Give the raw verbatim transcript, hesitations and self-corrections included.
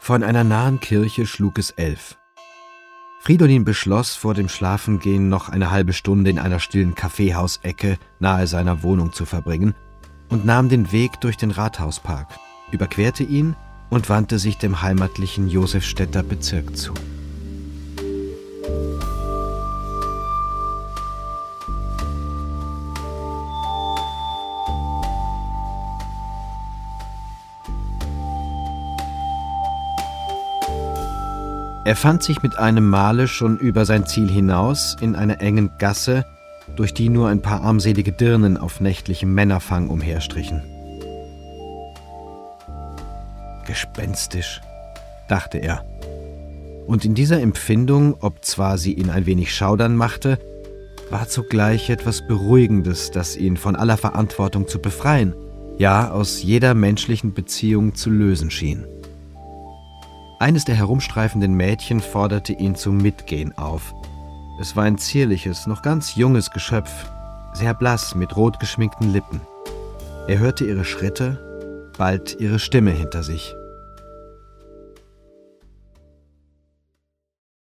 Von einer nahen Kirche schlug es elf. Fridolin beschloss, vor dem Schlafengehen noch eine halbe Stunde in einer stillen Kaffeehausecke nahe seiner Wohnung zu verbringen und nahm den Weg durch den Rathauspark, überquerte ihn und wandte sich dem heimatlichen Josefstädter Bezirk zu. Er fand sich mit einem Male schon über sein Ziel hinaus in einer engen Gasse, durch die nur ein paar armselige Dirnen auf nächtlichem Männerfang umherstrichen. Gespenstisch, dachte er. Und in dieser Empfindung, obzwar sie ihn ein wenig schaudern machte, war zugleich etwas Beruhigendes, das ihn von aller Verantwortung zu befreien, ja aus jeder menschlichen Beziehung zu lösen schien. Eines der herumstreifenden Mädchen forderte ihn zum Mitgehen auf. Es war ein zierliches, noch ganz junges Geschöpf, sehr blass mit rot geschminkten Lippen. Er hörte ihre Schritte, bald ihre Stimme hinter sich.